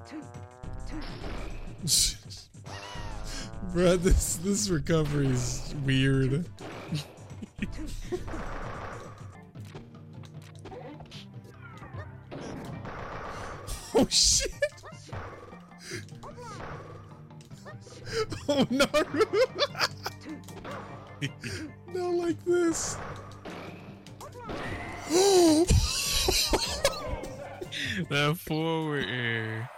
Bro, this recovery is weird. Oh shit! Oh no! Not like this. That forward air.